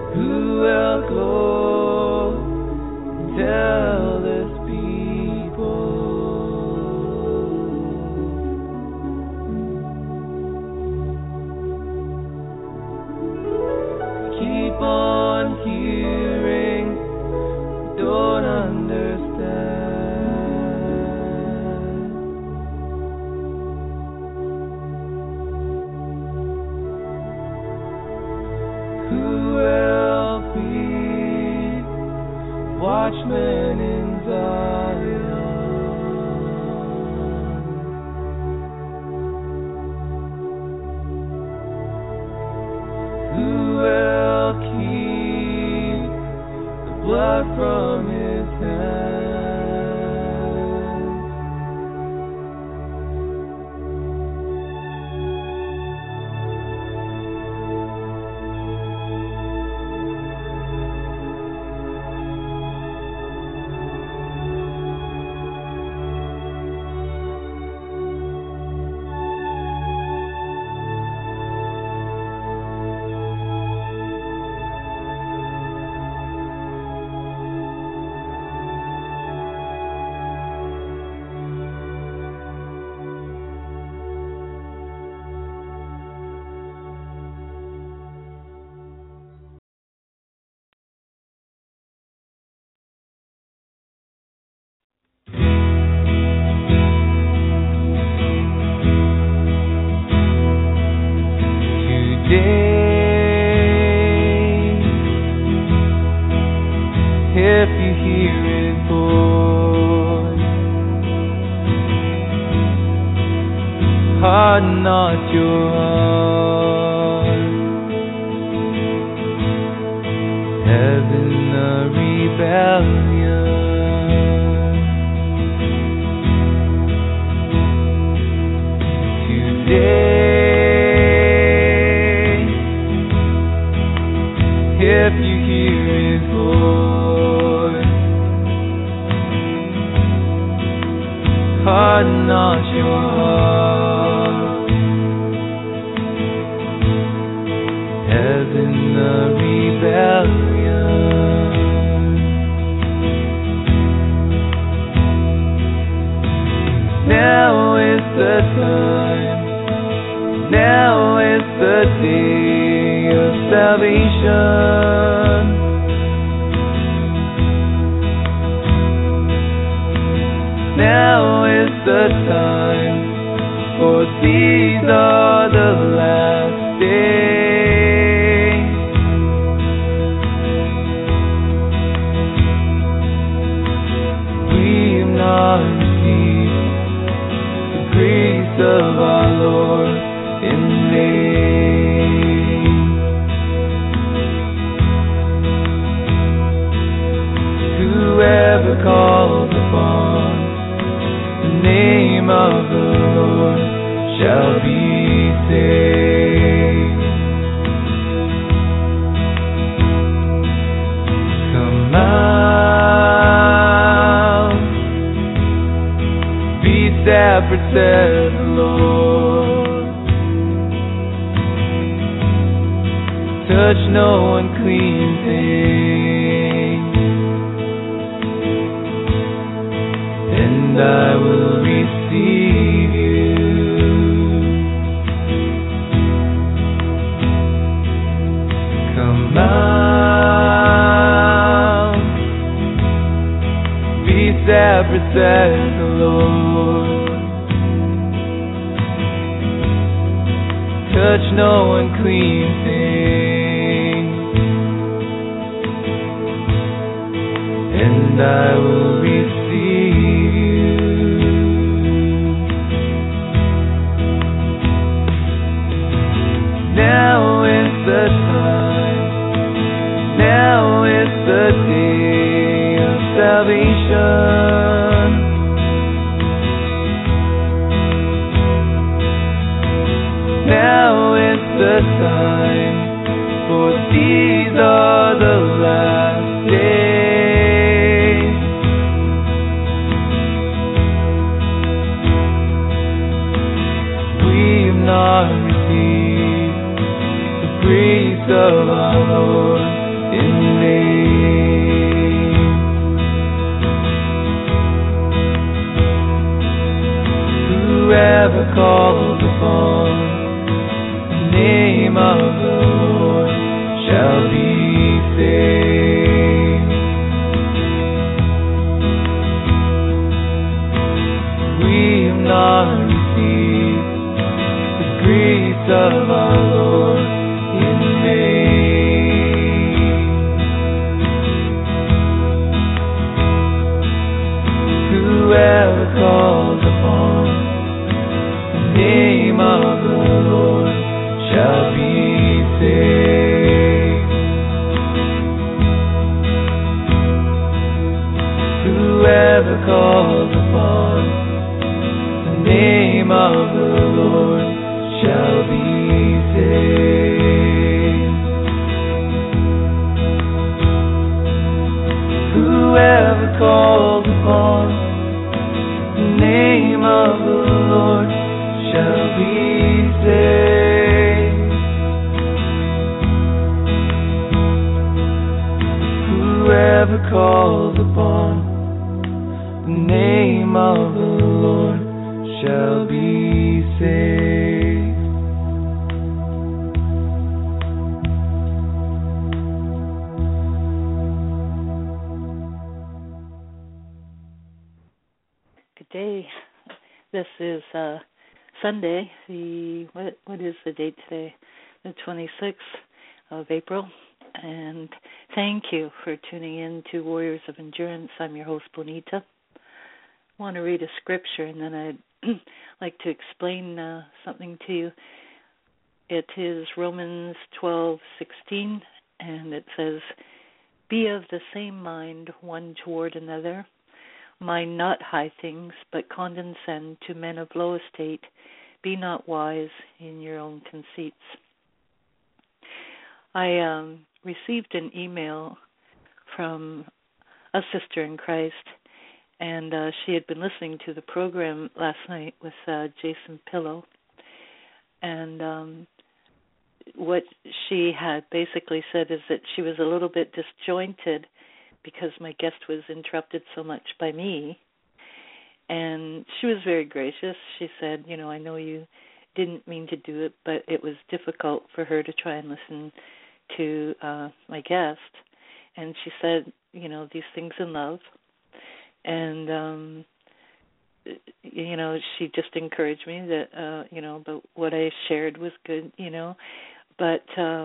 Who will go tell this people? Keep on hearing, don't understand. Who will be watchmen in Zion? Who will keep the blood from his hands? If you hear his voice, harden not your heart. Heaven the rebellion, today, if you hear his voice, harden not your heart. Heaven the rebellion, now is the time, now is the day of salvation. Now is the time, for these are the last days. We've not received the grace of our Lord in vain. Whoever calls upon the name of the Lord shall be saved. Come out, be separate, says the Lord. Touch no unclean thing, and I will receive you. Come out, be separate, says the Lord. Touch no unclean thing, and I will receive you. Now is the time, now is the day of salvation. Now is the time, for these are the last days. We've not received the grace of our Lord in vain. Whoever calls upon the name of the Lord shall be saved. We have not received the grace of our Lord in vain. Whoever calls upon the name of the Lord shall be saved. Whoever calls upon the name of the Lord shall be saved. Whoever calls upon the name of the Lord shall be saved. Whoever calls upon the name of the Lord shall be saved. Good day. This is Sunday. What is the date today? The 26th of April. And thank you for tuning in to Warriors of Endurance. I'm your host, Bonita. I want to read a scripture, and then I'd like to explain something to you. It is Romans 12:16, and it says, "Be of the same mind one toward another. Mind not high things, but condescend to men of low estate. Be not wise in your own conceits." I received an email from a sister in Christ, and she had been listening to the program last night with Jason Pillow. And what she had basically said is that she was a little bit disjointed because my guest was interrupted so much by me. And she was very gracious. She said, I know you didn't mean to do it, but it was difficult for her to try and listen to my guest. And she said, these things in love. And, she just encouraged me that, but what I shared was good, But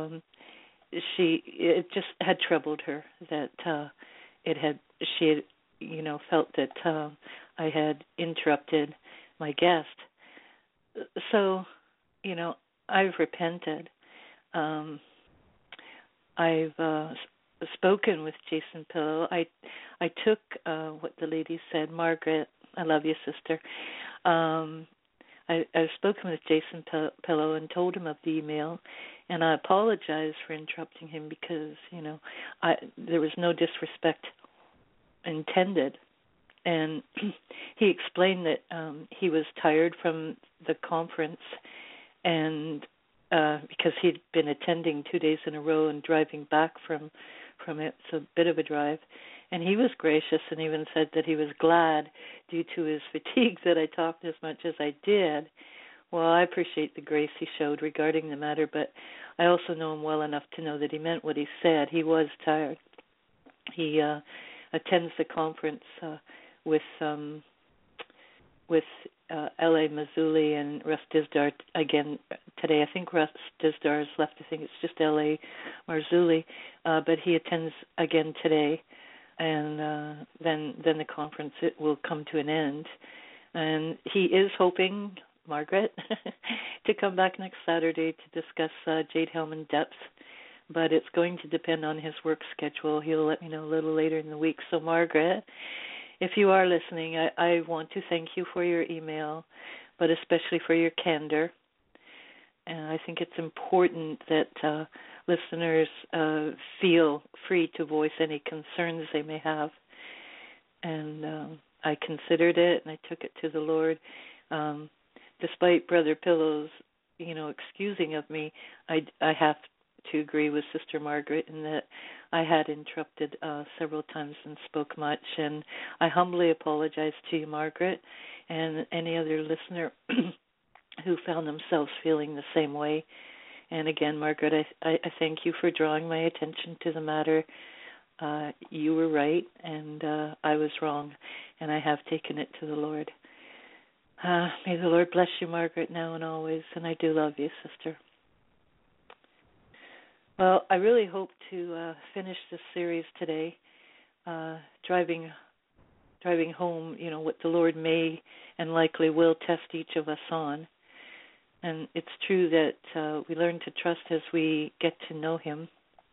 it just had troubled her that she had, felt that I had interrupted my guest. So, I've repented. I've spoken with Jason Pillow. I took what the lady said. Margaret, I love you, sister. I've spoken with Jason Pillow and told him of the email, and I apologize for interrupting him because, there was no disrespect intended. And he explained that he was tired from the conference, and because he'd been attending 2 days in a row and driving back from it, it's a bit of a drive. And he was gracious and even said that he was glad, due to his fatigue, that I talked as much as I did. Well, I appreciate the grace he showed regarding the matter, but I also know him well enough to know that he meant what he said. He was tired. He attends the conference with L.A. Mazzulli and Russ Dizdar again today. I think Russ Dizdar has left. I think it's just L.A. Marzulli, but he attends again today. And then the conference, it will come to an end. And he is hoping, Margaret, to come back next Saturday to discuss Jade Helm in depth. But it's going to depend on his work schedule. He'll let me know a little later in the week. So, Margaret, if you are listening, I want to thank you for your email, but especially for your candor. And I think it's important that listeners feel free to voice any concerns they may have. And I considered it, and I took it to the Lord. Despite Brother Pillow's, excusing of me, I have to agree with Sister Margaret in that I had interrupted several times and spoke much, and I humbly apologize to you, Margaret, and any other listener who found themselves feeling the same way. And again, Margaret, I thank you for drawing my attention to the matter. You were right, and I was wrong, and I have taken it to the Lord. May the Lord bless you, Margaret, now and always, and I do love you, sister. Well, I really hope to finish this series today, driving home, what the Lord may and likely will test each of us on. And it's true that we learn to trust as we get to know Him.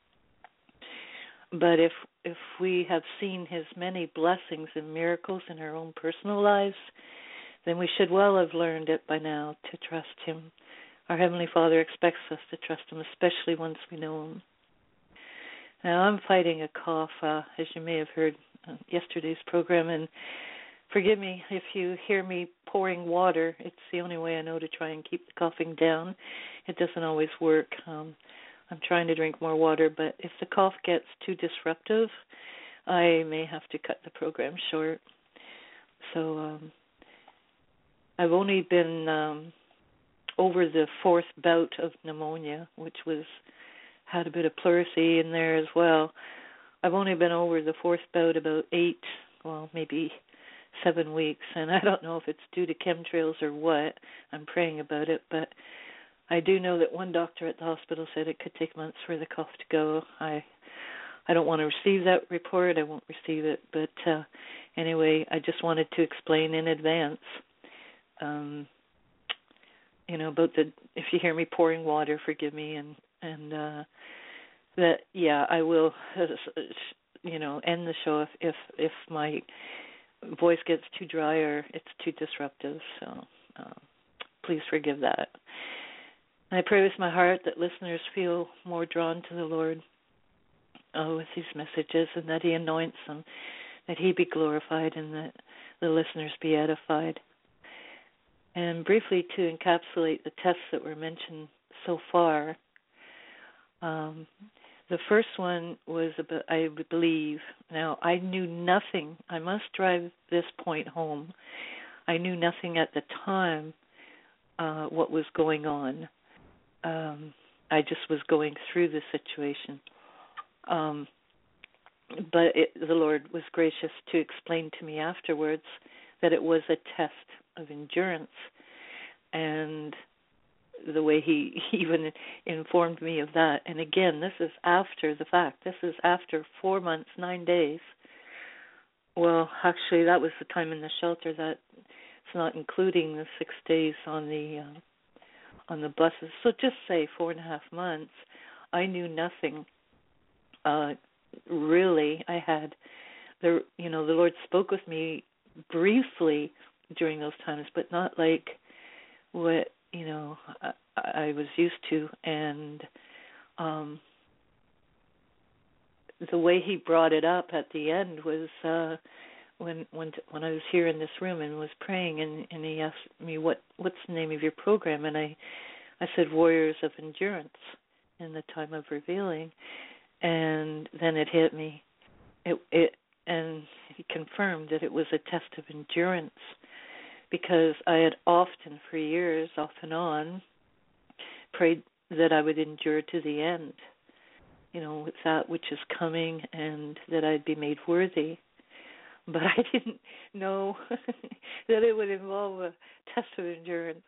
But if we have seen His many blessings and miracles in our own personal lives, then we should well have learned it by now to trust Him. Our Heavenly Father expects us to trust Him, especially once we know Him. Now, I'm fighting a cough, as you may have heard yesterday's program, and forgive me if you hear me pouring water. It's the only way I know to try and keep the coughing down. It doesn't always work. I'm trying to drink more water, but if the cough gets too disruptive, I may have to cut the program short. So I've only been over the fourth bout of pneumonia, which had a bit of pleurisy in there as well. I've only been over the fourth bout about 8, maybe 7 weeks, and I don't know if it's due to chemtrails or what. I'm praying about it, but I do know that one doctor at the hospital said it could take months for the cough to go. I don't want to receive that report. I won't receive it, but anyway, I just wanted to explain in advance, about if you hear me pouring water, forgive me, and that, yeah, I will, end the show if my voice gets too dry or it's too disruptive. So please forgive that. And I pray with my heart that listeners feel more drawn to the Lord with these messages, and that He anoints them, that He be glorified, and that the listeners be edified. And briefly to encapsulate the tests that were mentioned so far, the first one was about, I believe, now I knew nothing. I must drive this point home. I knew nothing at the time what was going on. I just was going through the situation. But the Lord was gracious to explain to me afterwards that it was a test of endurance. And the way He even informed me of that. And again, this is after the fact. This is after 4 months, 9 days. Well, actually, that was the time in the shelter. That it's not including the 6 days on the buses. So just say 4.5 months. I knew nothing. Really, I had the Lord spoke with me briefly during those times, but not like what I was used to, and the way He brought it up at the end was when I was here in this room and was praying, and He asked me what's the name of your program, and I said Warriors of Endurance in the time of revealing, and then it hit me. And He confirmed that it was a test of endurance, because I had often, for years, off and on, prayed that I would endure to the end, with that which is coming, and that I'd be made worthy. But I didn't know that it would involve a test of endurance.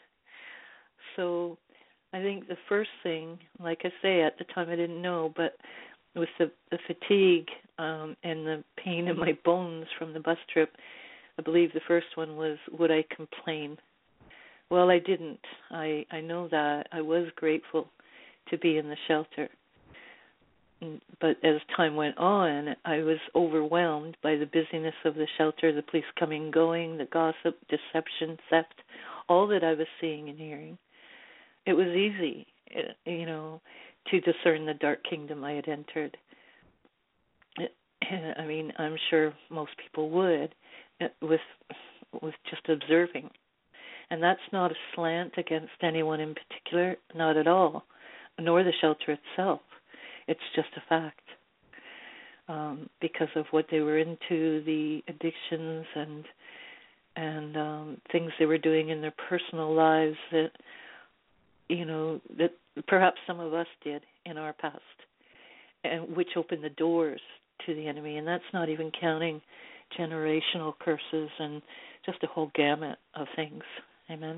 So I think the first thing, like I say, at the time I didn't know, but with the fatigue and the pain in my bones from the bus trip, I believe the first one was, would I complain? Well, I didn't. I know that. I was grateful to be in the shelter. But as time went on, I was overwhelmed by the busyness of the shelter, the police coming and going, the gossip, deception, theft, all that I was seeing and hearing. It was easy, to discern the dark kingdom I had entered. I mean, I'm sure most people would, with just observing. And that's not a slant against anyone in particular, not at all. nor the shelter itself. It's just a fact. Because of what they were into, the addictions and things they were doing in their personal lives that, that perhaps some of us did in our past, and which opened the doors to the enemy. And that's not even counting generational curses and just a whole gamut of things. Amen.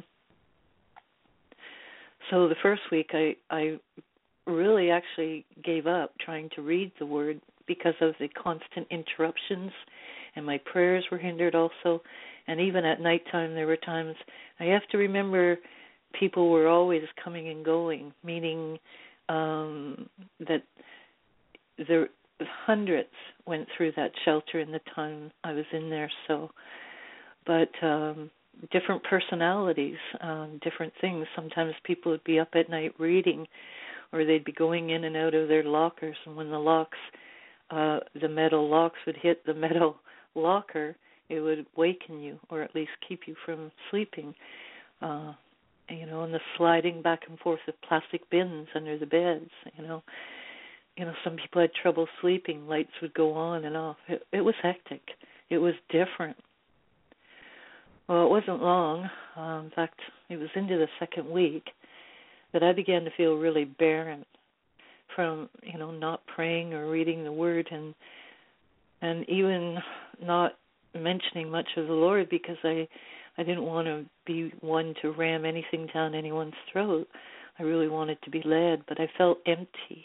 So the first week I really actually gave up trying to read the Word because of the constant interruptions, and my prayers were hindered also. And even at nighttime, there were times, I have to remember, people were always coming and going, meaning that there hundreds went through that shelter in the time I was in there. So, but different personalities, different things. Sometimes people would be up at night reading, or they'd be going in and out of their lockers, and when the locks, the metal locks would hit the metal locker, it would waken you, or at least keep you from sleeping. And the sliding back and forth of plastic bins under the beds. Some people had trouble sleeping. Lights would go on and off. It was hectic. It was different. Well, it wasn't long. In fact, it was into the second week that I began to feel really barren from, not praying or reading the Word, and even not mentioning much of the Lord, because I didn't want to be one to ram anything down anyone's throat. I really wanted to be led, but I felt empty.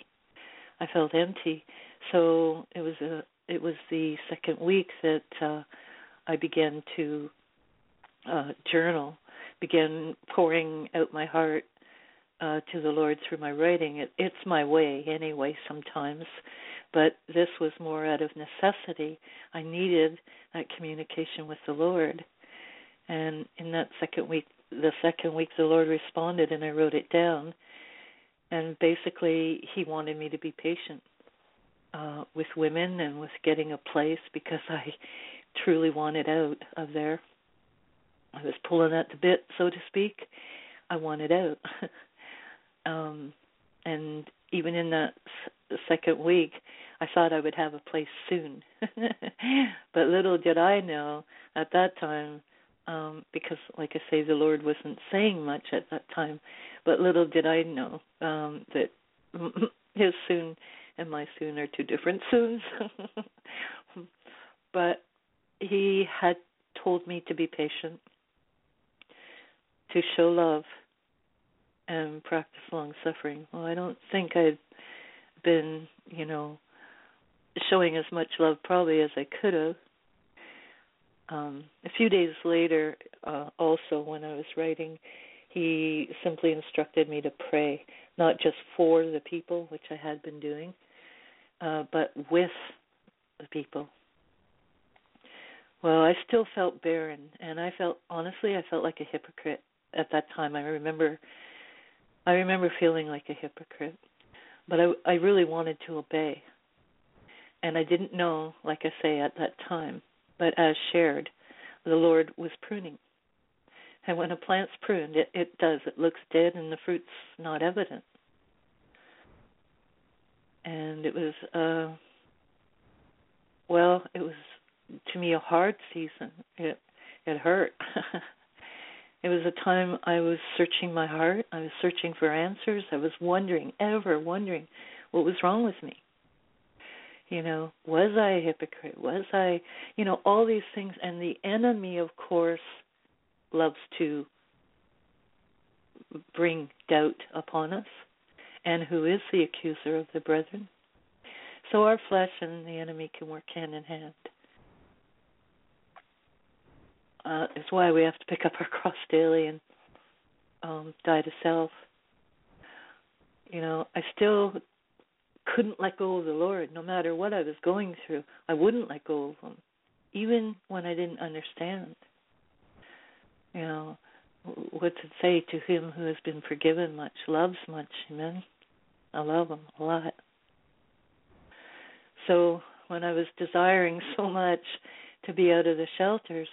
So it was the second week that I began to journal, began pouring out my heart to the Lord through my writing. It's my way anyway sometimes, but this was more out of necessity. I needed that communication with the Lord. And in that second week, the Lord responded, and I wrote it down. And basically, He wanted me to be patient with women and with getting a place, because I truly wanted out of there. I was pulling at the bit, so to speak. I wanted out. And even in that second week, I thought I would have a place soon. But little did I know at that time, because, like I say, the Lord wasn't saying much at that time, but little did I know that His soon and my soon are two different soons. But He had told me to be patient, to show love, and practice long-suffering. Well, I don't think I'd been, showing as much love probably as I could have. A few days later, also when I was writing, He simply instructed me to pray, not just for the people, which I had been doing, but with the people. Well, I still felt barren, and I felt like a hypocrite at that time. I remember feeling like a hypocrite, but I really wanted to obey. And I didn't know, like I say, at that time, but as shared, the Lord was pruning. And when a plant's pruned, it looks dead and the fruit's not evident. And it was, it was, to me, a hard season. It hurt. It was a time I was searching my heart. I was searching for answers. I was ever wondering what was wrong with me. Was I a hypocrite? Was I, all these things. And the enemy, of course, loves to bring doubt upon us. And who is the accuser of the brethren? So our flesh and the enemy can work hand in hand. It's why we have to pick up our cross daily and die to self. I still couldn't let go of the Lord. No matter what I was going through, I wouldn't let go of Him, even when I didn't understand. What's it say? To him who has been forgiven much, loves much. Amen? I love Him a lot. So when I was desiring so much to be out of the shelters,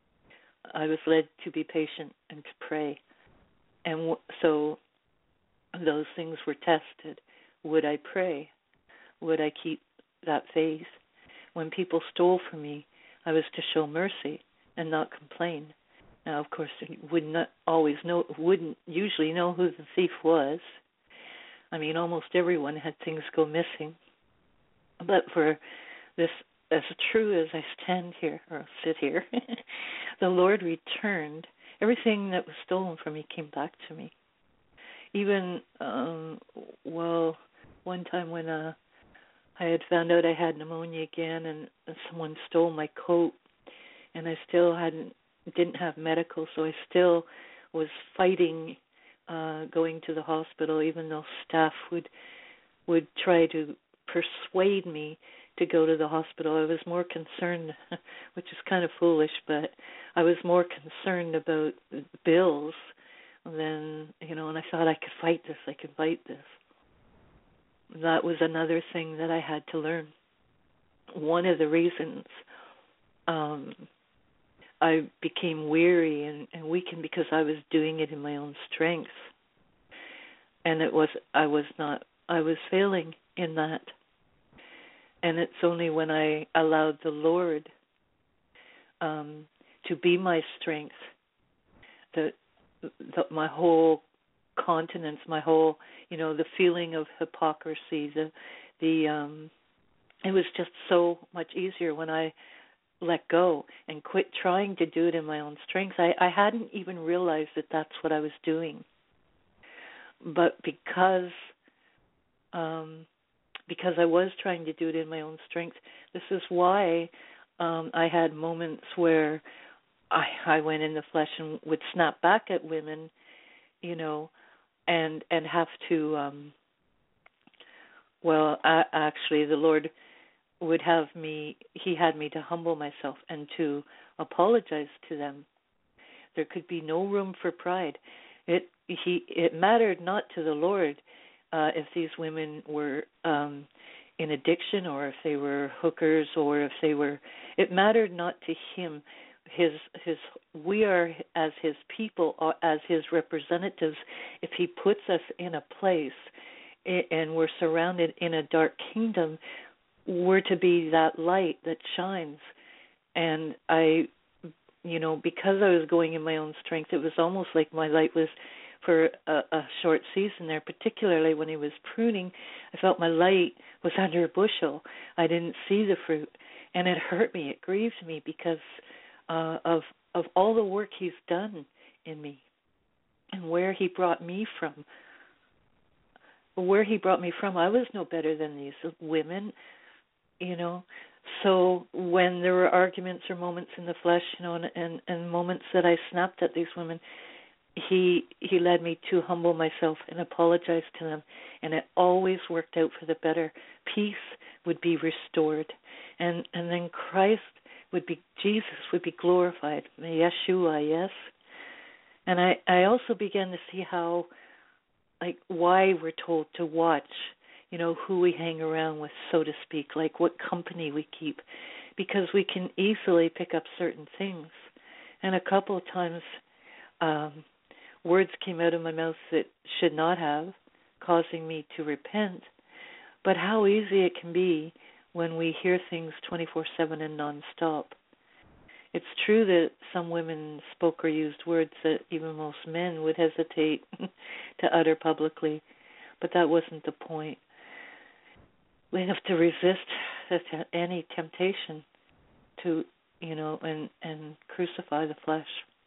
I was led to be patient and to pray. And so those things were tested. Would I pray? Would I keep that faith? When people stole from me, I was to show mercy and not complain. Now, of course, you wouldn't usually know who the thief was. I mean, almost everyone had things go missing. But for this, as true as I stand here or sit here, the Lord returned. Everything that was stolen from me came back to me. Even, one time when I had found out I had pneumonia again, and someone stole my coat, and I still didn't have medical, so I still was fighting going to the hospital, even though staff would try to persuade me to go to the hospital. I was more concerned, which is kind of foolish, but I was more concerned about bills than, and I thought I could fight this. That was another thing that I had to learn. One of the reasons I became weary and weakened because I was doing it in my own strength. And I was failing in that. And it's only when I allowed the Lord to be my strength that my whole continence, my whole, the feeling of hypocrisy, it was just so much easier when I let go and quit trying to do it in my own strength. I hadn't even realized that that's what I was doing. But because I was trying to do it in my own strength, this is why I had moments where I went in the flesh and would snap back at women, and have to, actually the Lord would have me, he had me to humble myself and to apologize to them. There could be no room for pride. It mattered not to the Lord if these women were in addiction, or if they were hookers, or if they were, it mattered not to him. We are, as his people, as his representatives, if he puts us in a place and we're surrounded in a dark kingdom, we're to be that light that shines. And because I was going in my own strength, it was almost like my light was for a short season there, particularly when he was pruning. I felt my light was under a bushel. I didn't see the fruit, and it hurt me. It grieved me because of all the work he's done in me and where he brought me from. I was no better than these women, So when there were arguments or moments in the flesh, and moments that I snapped at these women, he led me to humble myself and apologize to them, and it always worked out for the better. Peace would be restored, and then Jesus would be glorified, Yeshua, yes. And I also began to see how, why we're told to watch, who we hang around with, so to speak, like what company we keep, because we can easily pick up certain things. And a couple of times, words came out of my mouth that should not have, causing me to repent. But how easy it can be when we hear things 24/7 and nonstop. It's true that some women spoke or used words that even most men would hesitate to utter publicly, but that wasn't the point. We have to resist any temptation to, and crucify the flesh.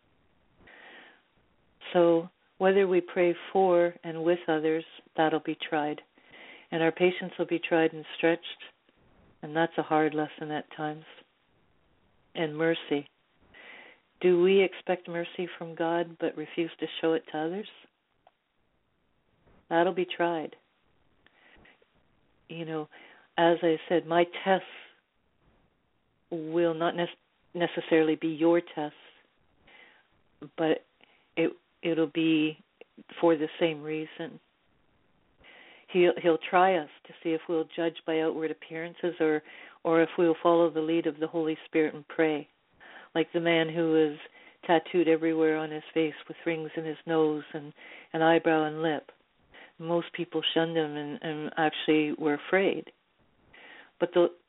So whether we pray for and with others, that'll be tried. And our patience will be tried and stretched, and that's a hard lesson at times. And mercy. Do we expect mercy from God but refuse to show it to others? That'll be tried. As I said, my tests will not necessarily be your tests, but it'll be for the same reason. He'll try us to see if we'll judge by outward appearances or if we'll follow the lead of the Holy Spirit and pray. Like the man who was tattooed everywhere on his face with rings in his nose and eyebrow and lip. most people shunned him and actually were afraid. But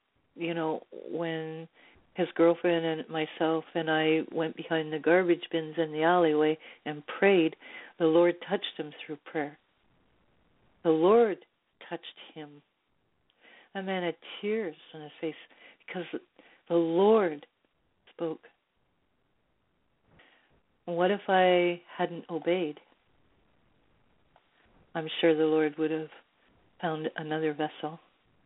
when his girlfriend and myself and I went behind the garbage bins in the alleyway and prayed, the Lord touched him through prayer. The Lord touched him. That man had tears on his face because the Lord spoke. What if I hadn't obeyed? I'm sure the Lord would have found another vessel.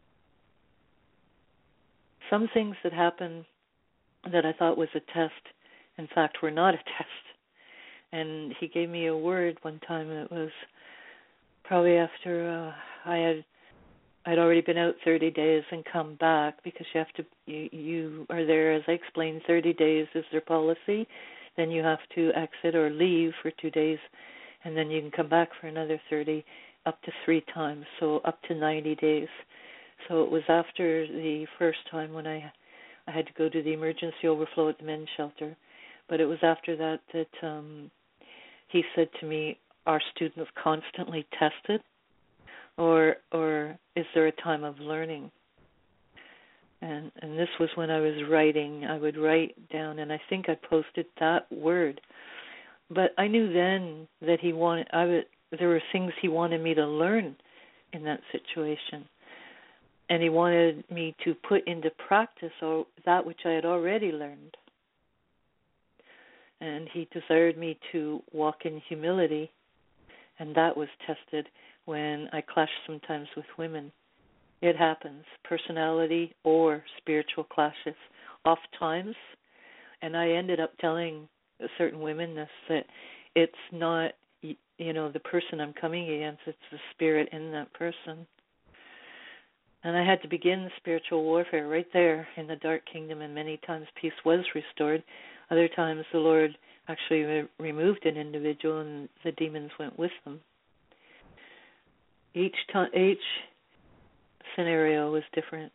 Some things that happened that I thought was a test, in fact, were not a test. And he gave me a word one time. It was probably after I'd already been out 30 days and come back, because you are there, as I explained, 30 days is their policy. Then you have to exit or leave for 2 days, and then you can come back for another 30, up to 3 times, so up to 90 days. So it was after the first time when I had to go to the emergency overflow at the men's shelter. But it was after that he said to me, are students constantly tested? Or is there a time of learning? And this was when I was writing. I would write down, and I think I posted that word. But I knew then that there were things he wanted me to learn in that situation. And he wanted me to put into practice that which I had already learned. And he desired me to walk in humility, and that was tested when I clashed sometimes with women. It happens, personality or spiritual clashes, oft times. And I ended up telling certain women this, that it's not, the person I'm coming against, it's the spirit in that person. And I had to begin the spiritual warfare right there in the dark kingdom, and many times peace was restored. Other times the Lord actually removed an individual and the demons went with them. Each scenario was different.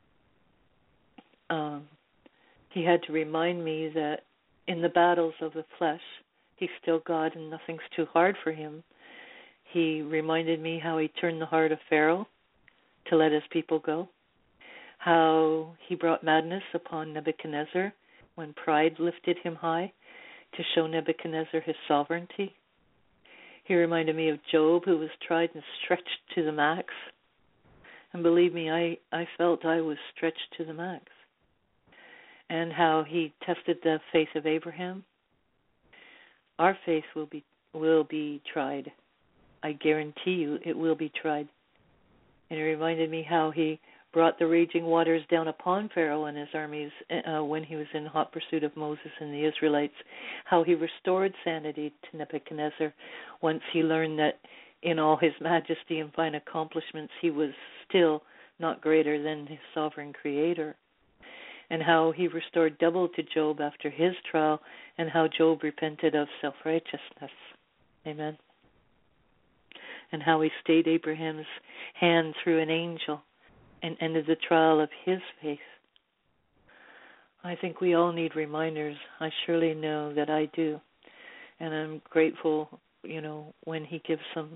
He had to remind me that in the battles of the flesh, he's still God and nothing's too hard for him. He reminded me how he turned the heart of Pharaoh to let his people go, how he brought madness upon Nebuchadnezzar when pride lifted him high to show Nebuchadnezzar his sovereignty. He reminded me of Job, who was tried and stretched to the max. And believe me, I felt I was stretched to the max. And how he tested the faith of Abraham. Our faith will be tried. I guarantee you it will be tried. And he reminded me how he brought the raging waters down upon Pharaoh and his armies when he was in hot pursuit of Moses and the Israelites, how he restored sanity to Nebuchadnezzar once he learned that in all his majesty and fine accomplishments he was still not greater than his sovereign creator, and how he restored double to Job after his trial, and how Job repented of self-righteousness. Amen. And how he stayed Abraham's hand through an angel and ended the trial of his faith. I think we all need reminders. I surely know that I do. And I'm grateful, when he gives them.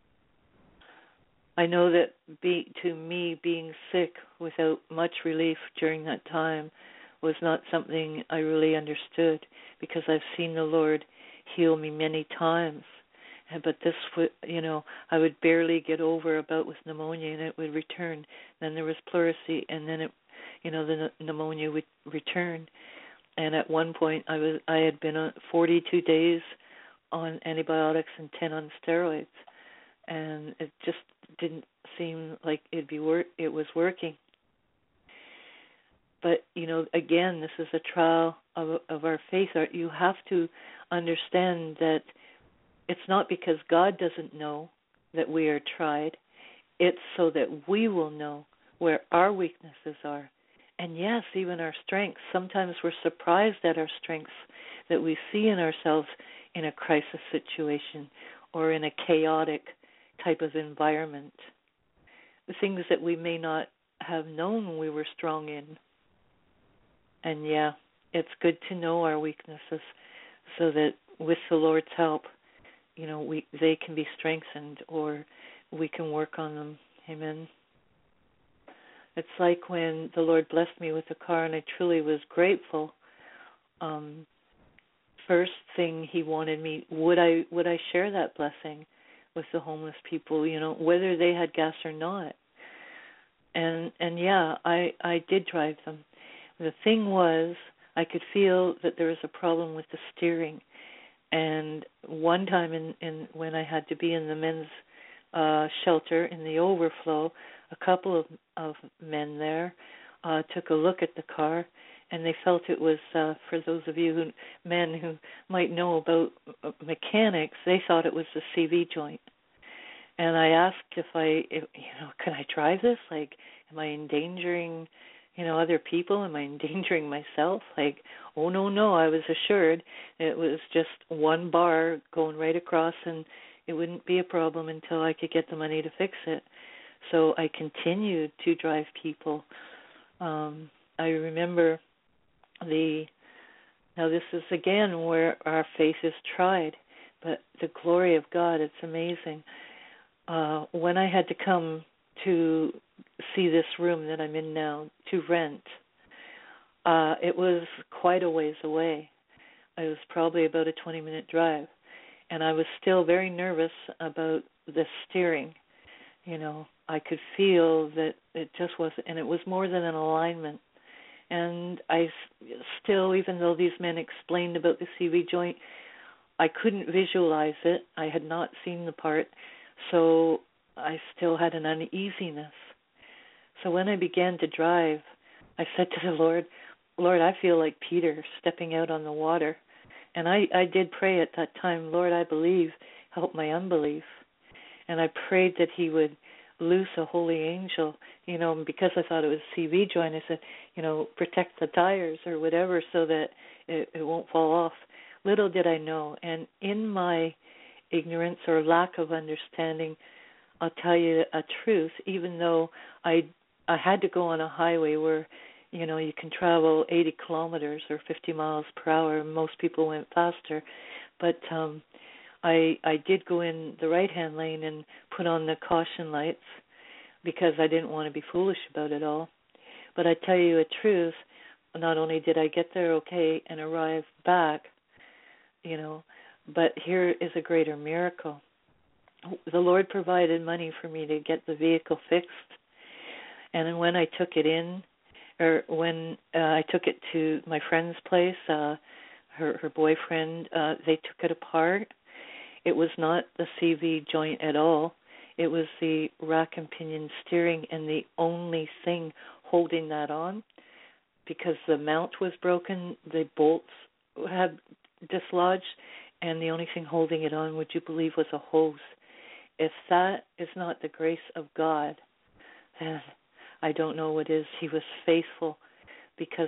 I know that to me, being sick without much relief during that time was not something I really understood, because I've seen the Lord heal me many times. But this, I would barely get over a bout with pneumonia, and it would return. Then there was pleurisy, and then the pneumonia would return. And at one point, I had been on 42 days on antibiotics and 10 on steroids, and it just didn't seem like it was working. But again, this is a trial of our faith. You have to understand that it's not because God doesn't know that we are tried. It's so that we will know where our weaknesses are. And yes, even our strengths. Sometimes we're surprised at our strengths that we see in ourselves in a crisis situation or in a chaotic type of environment. The things that we may not have known we were strong in. And yeah, it's good to know our weaknesses so that with the Lord's help, they can be strengthened, or we can work on them. Amen. It's like when the Lord blessed me with a car, and I truly was grateful. First thing He wanted me, would I share that blessing with the homeless people, whether they had gas or not. And yeah, I did drive them. The thing was, I could feel that there was a problem with the steering. And one time in when I had to be in the men's shelter in the overflow, a couple of men there took a look at the car, and they felt it was, for those of you men who might know about mechanics, they thought it was the CV joint. And I asked if can I drive this? Like, am I endangering, other people? Am I endangering myself? Like, oh, no, I was assured it was just one bar going right across, and it wouldn't be a problem until I could get the money to fix it. So I continued to drive people. I remember now this is again where our faith is tried, but the glory of God, it's amazing. When I had to come to see this room that I'm in now to rent, it was quite a ways away. It was probably about a 20-minute drive, and I was still very nervous about the steering. I could feel that it just wasn't, and it was more than an alignment. And I still, even though these men explained about the CV joint, I couldn't visualize it. I had not seen the part, so I still had an uneasiness. So when I began to drive, I said to the Lord, I feel like Peter stepping out on the water. And I did pray at that time, Lord, I believe, help my unbelief. And I prayed that He would loose a holy angel, because I thought it was a CV joint. I said, protect the tires or whatever so that it won't fall off. Little did I know. And in my ignorance or lack of understanding, I'll tell you a truth, even though I had to go on a highway where, you can travel 80 kilometers or 50 miles per hour. Most people went faster. But I did go in the right-hand lane and put on the caution lights because I didn't want to be foolish about it all. But I tell you a truth, not only did I get there okay and arrive back, but here is a greater miracle. The Lord provided money for me to get the vehicle fixed. And when I took it in, or when I took it to my friend's place, her boyfriend, they took it apart. It was not the CV joint at all. It was the rack and pinion steering, and the only thing holding that on, because the mount was broken, the bolts had dislodged, and the only thing holding it on, would you believe, was a hose. If that is not the grace of God, then I don't know what is. He was faithful, because,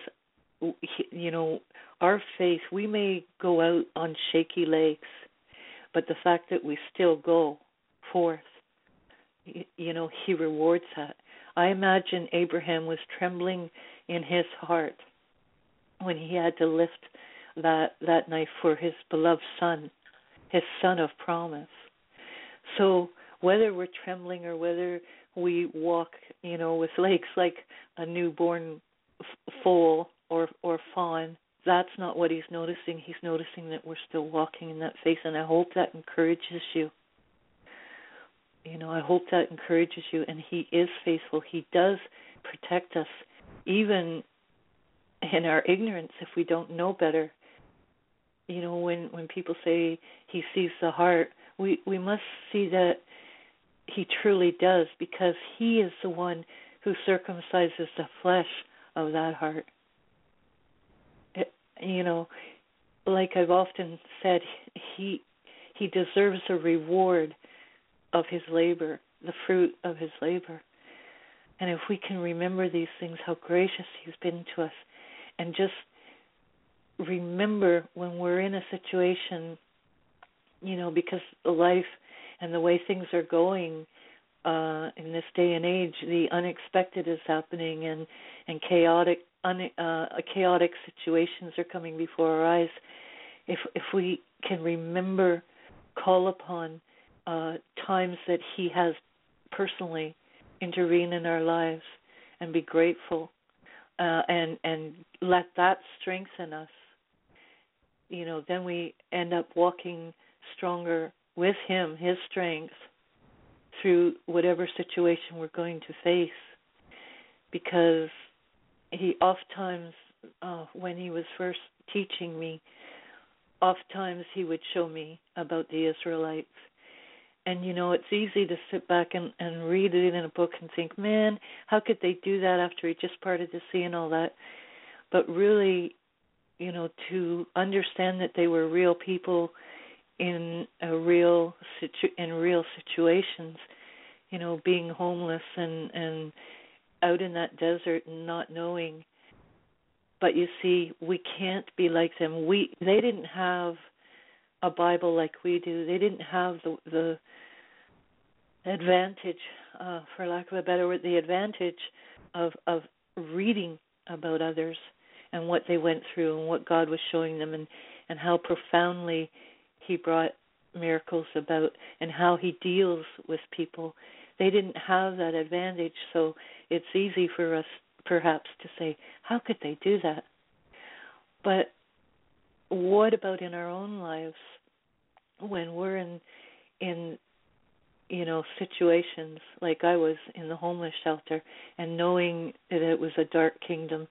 our faith, we may go out on shaky legs, but the fact that we still go forth, He rewards that. I imagine Abraham was trembling in his heart when he had to lift that knife for his beloved son, his son of promise. So whether we're trembling or whether we walk, with legs like a newborn foal or fawn, that's not what He's noticing. He's noticing that we're still walking in that faith, and I hope that encourages you. I hope that encourages you, and He is faithful. He does protect us, even in our ignorance, if we don't know better. When people say He sees the heart, we must see that He truly does, because He is the one who circumcises the flesh of that heart. Like I've often said, He deserves a reward of His labor, the fruit of His labor. And if we can remember these things, how gracious He's been to us, and just remember when we're in a situation, because the life and the way things are going in this day and age, the unexpected is happening, and chaotic situations are coming before our eyes. If we can remember, call upon times that He has personally intervene in our lives and be grateful, and let that strengthen us, then we end up walking stronger with Him, His strength, through whatever situation we're going to face. Because He oftentimes, when He was first teaching me, oftentimes He would show me about the Israelites. And, it's easy to sit back and read it in a book and think, man, how could they do that after He just parted the sea and all that? But really, to understand that they were real people in real situations, being homeless and out in that desert and not knowing. But you see, we can't be like them. They didn't have a Bible like we do. They didn't have the advantage, for lack of a better word, the advantage of reading about others and what they went through and what God was showing them, and how profoundly He brought miracles about and how He deals with people. They didn't have that advantage, so it's easy for us perhaps to say, how could they do that? But what about in our own lives when we're in situations like I was in the homeless shelter, and knowing that it was a dark kingdom?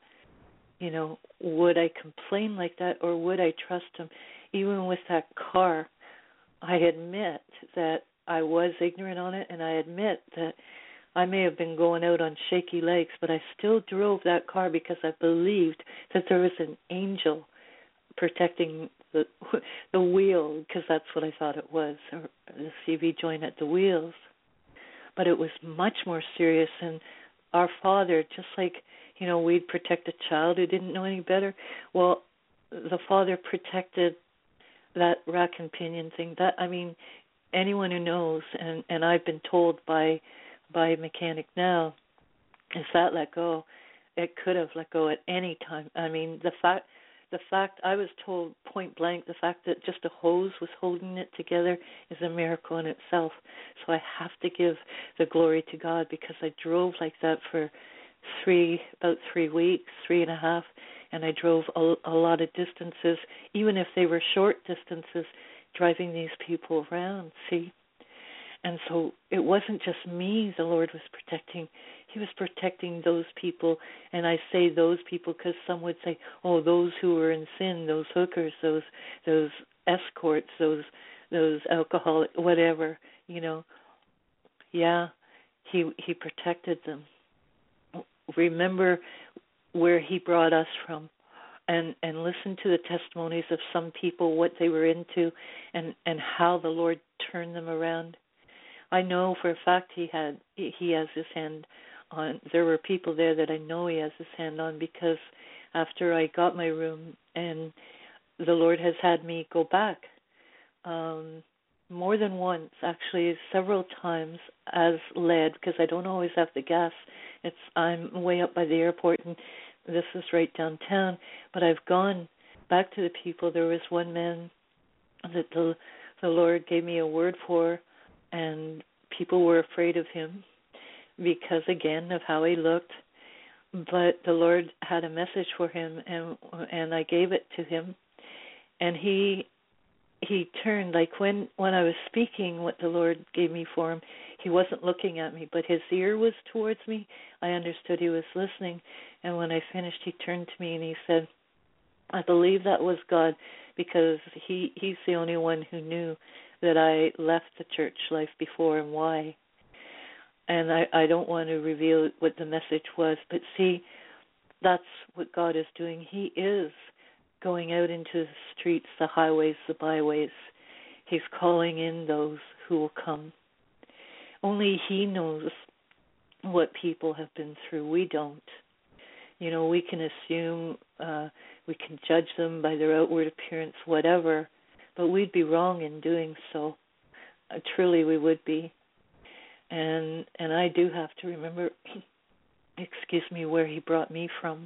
Would I complain like that, or would I trust Him? Even with that car, I admit that I was ignorant on it, and I admit that I may have been going out on shaky legs, but I still drove that car because I believed that there was an angel protecting the wheel, because that's what I thought it was, or the CV joint at the wheels. But it was much more serious, and our Father, just like, we'd protect a child who didn't know any better, well, the Father protected that rack and pinion thing. Anyone who knows, and I've been told by a mechanic now, if that let go, it could have let go at any time. The fact I was told point blank, the fact that just a hose was holding it together is a miracle in itself. So I have to give the glory to God, because I drove like that for about 3 weeks, 3.5, and I drove a lot of distances, even if they were short distances, driving these people around, see? And so it wasn't just me the Lord was protecting. He was protecting those people. And I say those people because some would say, oh, those who were in sin, those hookers, those escorts, those alcoholic, whatever, Yeah, he protected them. Remember where He brought us from, and listen to the testimonies of some people, what they were into, and how the Lord turned them around. I know for a fact He has His hand on. There were people there that I know He has His hand on, because after I got my room, and the Lord has had me go back more than once, actually several times, as led, because I don't always have the gas. I'm way up by the airport, and this is right downtown, but I've gone back to the people. There was one man that the Lord gave me a word for, and people were afraid of him because, again, of how he looked. But the Lord had a message for him, and I gave it to him, and he turned, like when I was speaking what the Lord gave me for him, he wasn't looking at me, but his ear was towards me. I understood he was listening, and when I finished, he turned to me and he said, I believe that was God, because he's the only one who knew that I left the church life before and why. And I don't want to reveal what the message was, but see, that's what God is doing. He is going out into the streets, the highways, the byways. He's calling in those who will come. Only He knows what people have been through. We don't. We can assume, we can judge them by their outward appearance, whatever, but we'd be wrong in doing so. Truly, we would be. And I do have to remember, where He brought me from.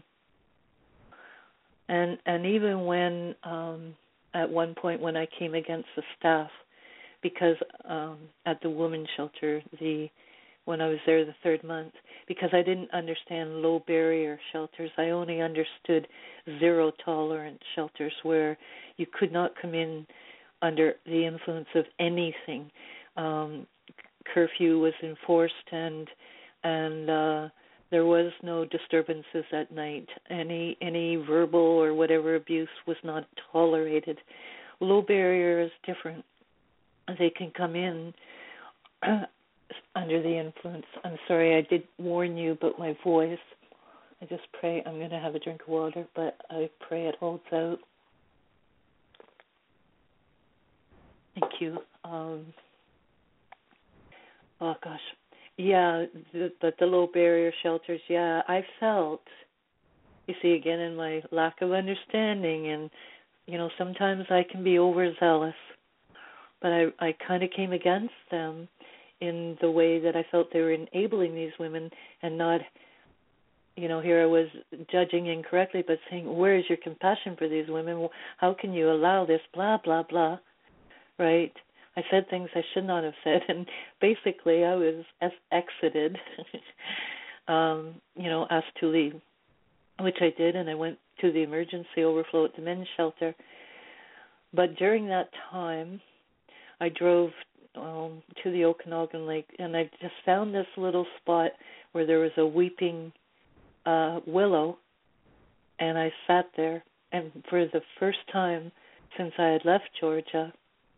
And even when, at one point when I came against the staff, because at the women's shelter, the when I was there the third month, because I didn't understand low barrier shelters. I only understood zero tolerance shelters, where you could not come in under the influence of anything. Curfew was enforced, and there was no disturbances at night. Any verbal or whatever abuse was not tolerated. Low barrier is different. They can come in under the influence. I'm sorry, I did warn you about my voice. I just pray. I'm going to have a drink of water, but I pray it holds out. Thank you. Oh gosh, yeah. But the low barrier shelters, yeah. I felt, you see, again, in my lack of understanding, and sometimes I can be overzealous, but I kind of came against them in the way that I felt they were enabling these women, and not, here I was judging incorrectly, but saying, where is your compassion for these women? How can you allow this? Blah blah blah. Right? I said things I should not have said, and basically I was exited, asked to leave, which I did, and I went to the emergency overflow at the men's shelter. But during that time, I drove to the Okanagan Lake, and I just found this little spot where there was a weeping willow, and I sat there, and for the first time since I had left Georgia,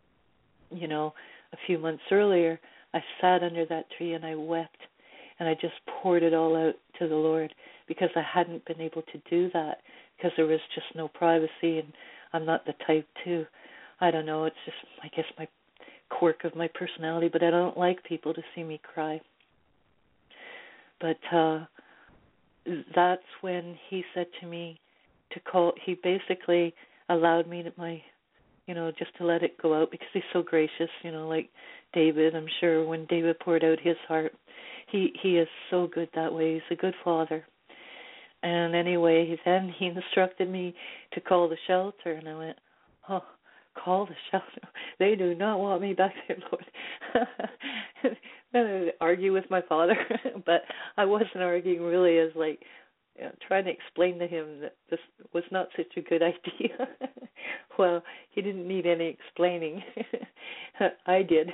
a few months earlier, I sat under that tree and I wept, and I just poured it all out to the Lord, because I hadn't been able to do that, because there was just no privacy, and I'm not the type to, I don't know, it's just, I guess, my quirk of my personality, but I don't like people to see me cry. But that's when he said to me to call, he basically allowed me to just to let it go out, because he's so gracious, like David. I'm sure when David poured out his heart, he is so good that way. He's a good father. And anyway, then he instructed me to call the shelter, and I went, oh, call the shelter? They do not want me back there, Lord. Then I argue with my father, but I wasn't arguing really as like trying to explain to him that this was not such a good idea. Well, he didn't need any explaining. I did.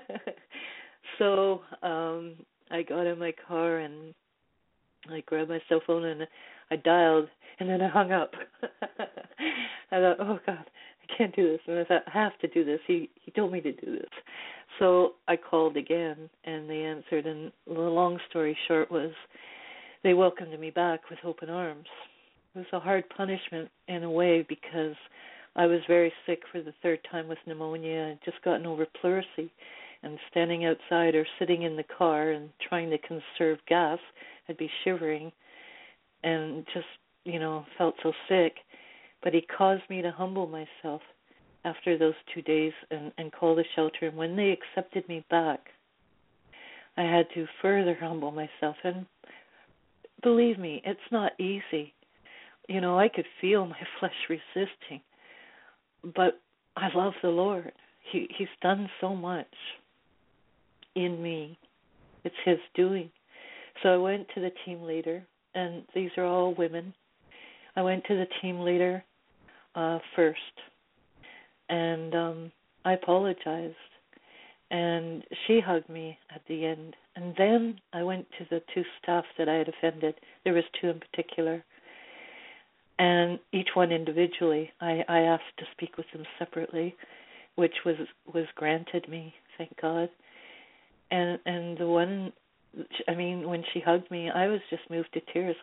So I got in my car and I grabbed my cell phone and I dialed, and then I hung up. I thought, oh, God, I can't do this. And I thought, I have to do this. He told me to do this. So I called again, and they answered, and the long story short was they welcomed me back with open arms. It was a hard punishment in a way, because I was very sick for the third time with pneumonia. I'd just gotten over pleurisy, and standing outside or sitting in the car and trying to conserve gas, I'd be shivering and just, felt so sick. But he caused me to humble myself after those 2 days and call the shelter. And when they accepted me back, I had to further humble myself. And believe me, it's not easy. I could feel my flesh resisting. But I love the Lord. He's done so much in me. It's His doing. So I went to the team leader, and these are all women. I went to the team leader first, and I apologized, and she hugged me at the end. And then I went to the two staff that I had offended. There was two in particular, and each one individually. I asked to speak with them separately, which was granted me, thank God. And the one, when she hugged me, I was just moved to tears.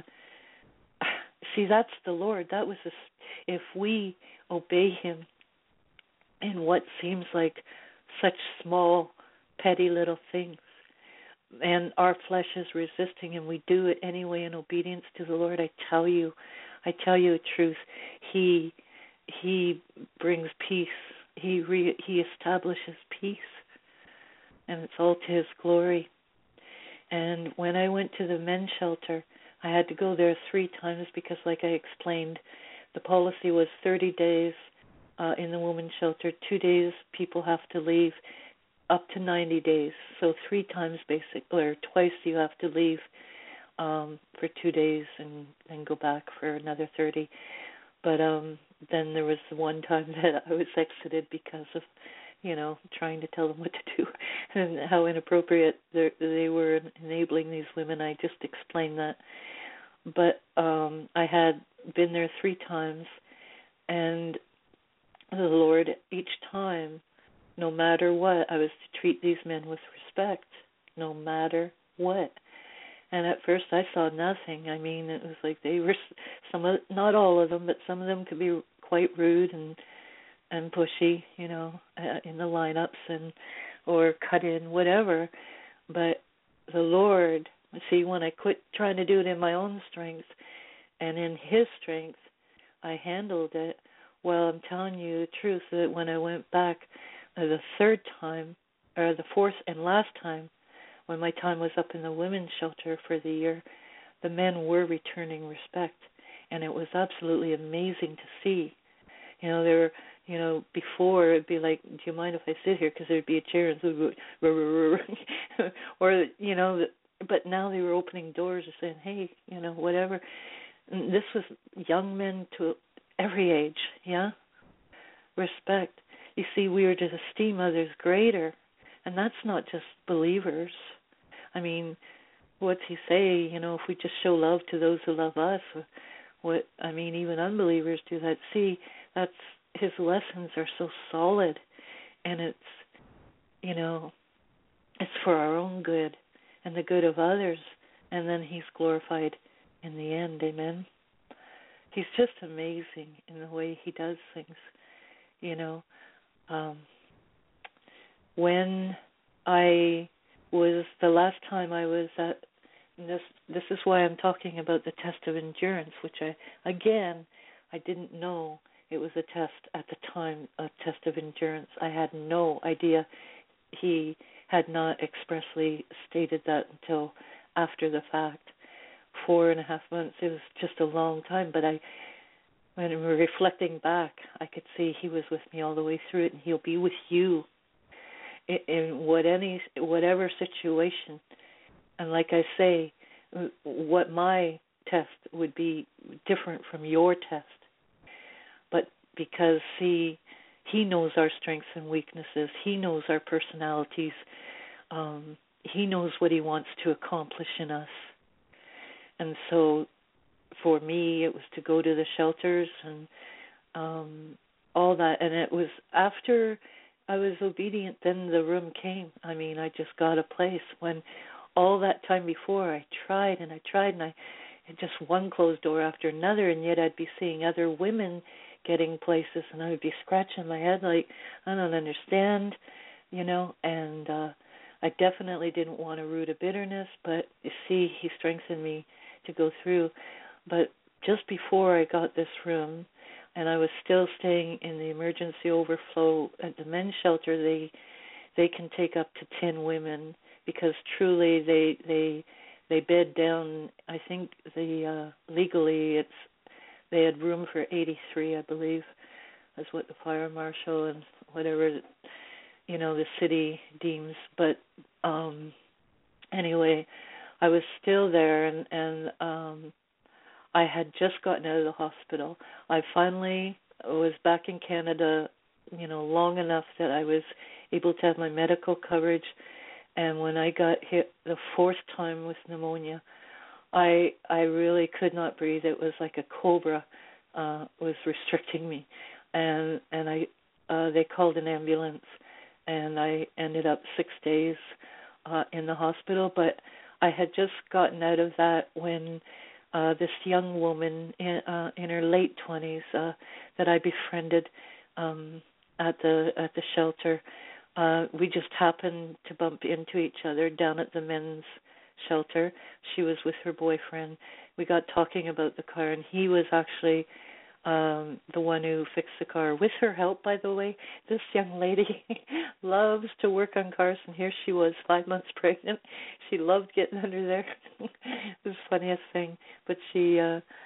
See, that's the Lord. That was if we obey Him in what seems like such small, petty little things, and our flesh is resisting, and we do it anyway in obedience to the Lord, I tell you the truth. He brings peace. He establishes peace, and it's all to His glory. And when I went to the men's shelter, I had to go there 3 times because, like I explained, the policy was 30 days in the women's shelter, 2 days people have to leave, up to 90 days. So 3 times or twice you have to leave for 2 days and go back for another 30. But then there was the one time that I was exited because of, trying to tell them what to do and how inappropriate they were enabling these women. I just explained that. But I had been there 3 times, and the Lord, each time, no matter what, I was to treat these men with respect, no matter what. And at first I saw nothing. I mean, it was like they were, not all of them, but some of them could be quite rude and pushy, in the lineups or cut in, whatever. But the Lord, see, when I quit trying to do it in my own strength and in His strength, I handled it. Well, I'm telling you the truth that when I went back the 3rd time, or the 4th and last time, when my time was up in the women's shelter for the year, the men were returning respect, and it was absolutely amazing to see. They were, before it'd be like, do you mind if I sit here? Because there'd be a chair and or, but now they were opening doors and saying, hey, whatever. And this was young men to every age, yeah? Respect. You see, we are to esteem others greater, and that's not just believers. I mean, what's He say? If we just show love to those who love us, even unbelievers do that. See, that's His lessons are so solid, and it's, it's for our own good and the good of others, and then He's glorified in the end. Amen. He's just amazing in the way He does things. When I was, the last time I was at this is why I'm talking about the test of endurance, which I didn't know it was a test at the time, a test of endurance. I had no idea. He had not expressly stated that until after the fact. 4.5 months, it was just a long time, but when we're reflecting back, I could see He was with me all the way through it, and He'll be with you in whatever situation. And like I say, what my test would be different from your test. But because, see, He knows our strengths and weaknesses. He knows our personalities. He knows what He wants to accomplish in us. And so for me, it was to go to the shelters and all that. And it was after I was obedient, then the room came. I mean, I just got a place. When all that time before, I tried, and I had just one closed door after another, and yet I'd be seeing other women getting places, and I would be scratching my head like, I don't understand, and I definitely didn't want a root of bitterness, but you see, He strengthened me to go through. But just before I got this room, and I was still staying in the emergency overflow at the men's shelter, they can take up to 10 women, because truly they bed down. I think legally they had room for 83, I believe, that's what the fire marshal and whatever the city deems. But anyway, I was still there, and I had just gotten out of the hospital. I finally was back in Canada, long enough that I was able to have my medical coverage. And when I got hit the 4th time with pneumonia, I really could not breathe. It was like a cobra was restricting me, and they called an ambulance, and I ended up 6 days in the hospital. But I had just gotten out of that when this young woman in her late 20s that I befriended at the shelter, we just happened to bump into each other down at the men's shelter. She was with her boyfriend. We got talking about the car, and he was actually the one who fixed the car, with her help, by the way. This young lady loves to work on cars, and here she was, 5 months pregnant. She loved getting under there. It was the funniest thing. But she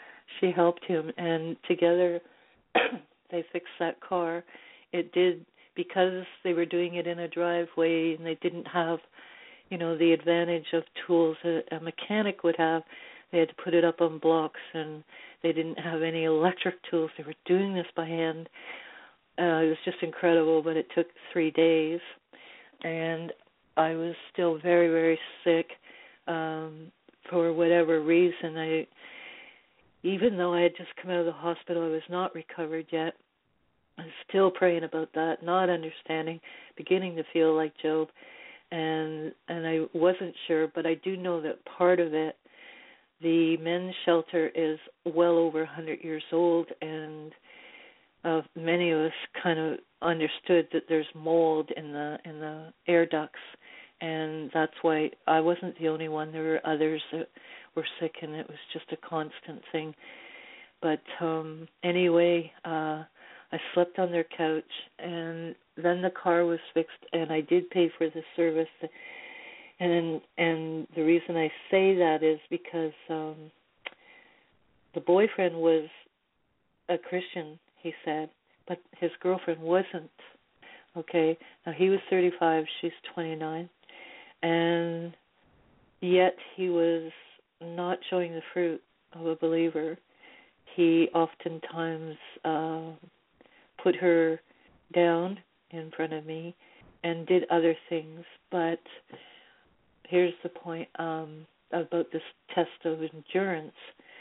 helped him, and together they fixed that car. It did because they were doing it in a driveway and they didn't have, the advantage of tools a mechanic would have. They had to put it up on blocks, and they didn't have any electric tools. They were doing this by hand. It was just incredible, but it took 3 days, and I was still very, very sick for whatever reason. Even though I had just come out of the hospital, I was not recovered yet. I was still praying about that, not understanding, beginning to feel like Job, and I wasn't sure, but I do know that part of it, the men's shelter is well over 100 years old, and many of us kind of understood that there's mold in the air ducts, and that's why I wasn't the only one. There were others that were sick, and it was just a constant thing. But anyway, I slept on their couch, and then the car was fixed, and I did pay for the service. And the reason I say that is because the boyfriend was a Christian, he said, but his girlfriend wasn't. Okay, now he was 35, she's 29, and yet he was not showing the fruit of a believer. He oftentimes put her down in front of me and did other things. But here's the point about this test of endurance.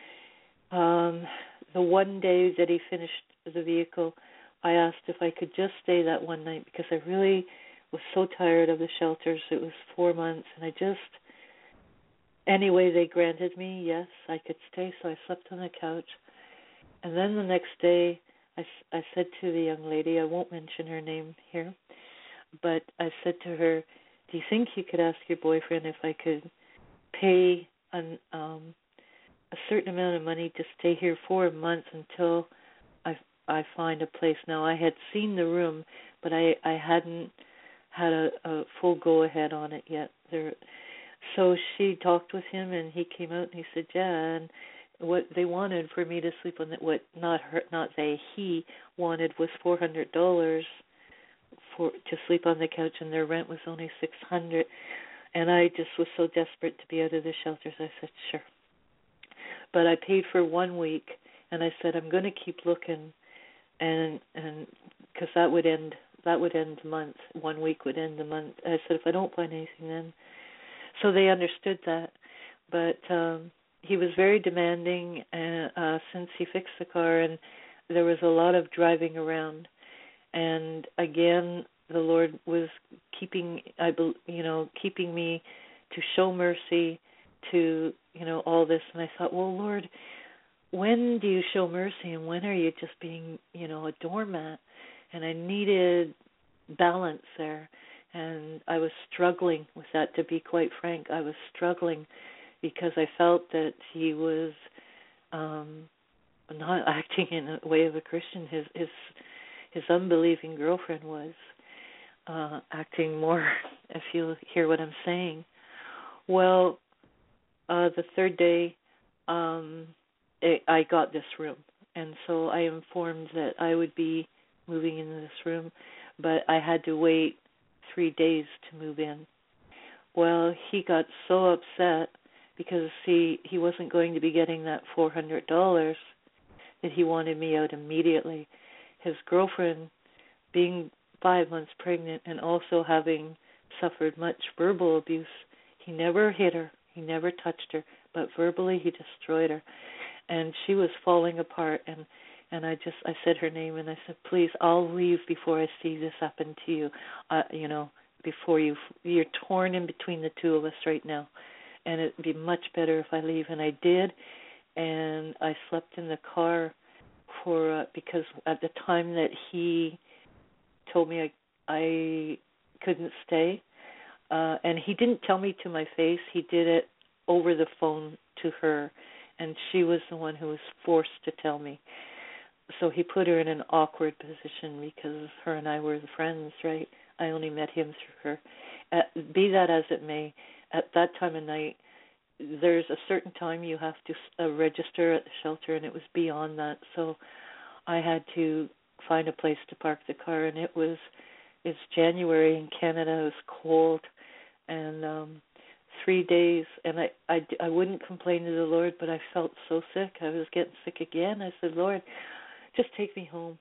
The one day that he finished the vehicle, I asked if I could just stay that one night because I really was so tired of the shelters. It was 4 months, and anyway, they granted me, yes, I could stay, so I slept on the couch. And then the next day, I said to the young lady, I won't mention her name here, but I said to her, do you think you could ask your boyfriend if I could pay a certain amount of money to stay here 4 months until I find a place? Now, I had seen the room, but I hadn't had a full go-ahead on it yet. So she talked with him, and he came out, and he said, yeah, and what they wanted for me to sleep on he wanted was $400 to sleep on the couch, and their rent was only $600. And I just was so desperate to be out of the shelters, I said, sure. But I paid for 1 week, and I said, I'm going to keep looking, and because that would end the month. 1 week would end the month. I said, if I don't find anything, then. So they understood that. But he was very demanding since he fixed the car, and there was a lot of driving around. And again, the Lord was keeping me to show mercy to, all this. And I thought, well, Lord, when do you show mercy, and when are you just being, a doormat? And I needed balance there. And I was struggling with that, to be quite frank. I was struggling because I felt that he was not acting in a way of a Christian. His unbelieving girlfriend was acting more, if you hear what I'm saying. Well, the third day, I got this room. And so I informed that I would be moving into this room, but I had to wait 3 days to move in. Well, he got so upset because he wasn't going to be getting that $400 that he wanted me out immediately. His girlfriend, being 5 months pregnant and also having suffered much verbal abuse, he never hit her, he never touched her, but verbally he destroyed her. And she was falling apart, and I said her name, and I said, please, I'll leave before I see this happen to you. Before you're torn in between the two of us right now, and it'd be much better if I leave. And I did, and I slept in the car because at the time that he told me I couldn't stay, and he didn't tell me to my face. He did it over the phone to her, and she was the one who was forced to tell me. So he put her in an awkward position because her and I were the friends, right? I only met him through her. Be that as it may, at that time of night, there's a certain time you have to register at the shelter, and it was beyond that. So I had to find a place to park the car, and it was it's January in Canada. It was cold, and 3 days, and I wouldn't complain to the Lord, but I felt so sick. I was getting sick again. I said, Lord, just take me home.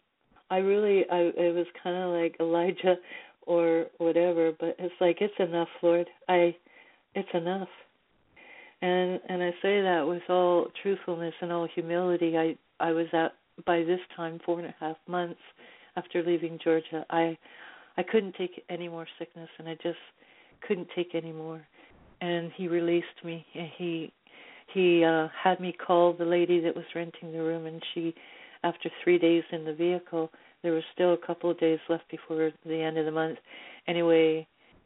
It was kind of like Elijah or whatever, but it's like, it's enough, Lord. It's enough. And I say that with all truthfulness and all humility. I was at, by this time, 4.5 months after leaving Georgia. I couldn't take any more sickness, and I just couldn't take any more. And he released me. He had me call the lady that was renting the room, and she, after 3 days in the vehicle, there was still a couple of days left before the end of the month. Anyway,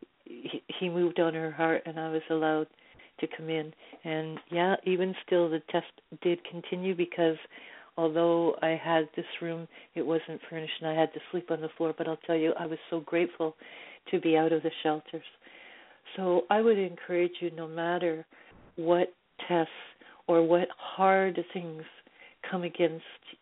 he moved on her heart, and I was allowed to come in. And yeah, even still, the test did continue, because although I had this room, it wasn't furnished, and I had to sleep on the floor. But I'll tell you, I was so grateful to be out of the shelters. So I would encourage you, no matter what tests or what hard things come against,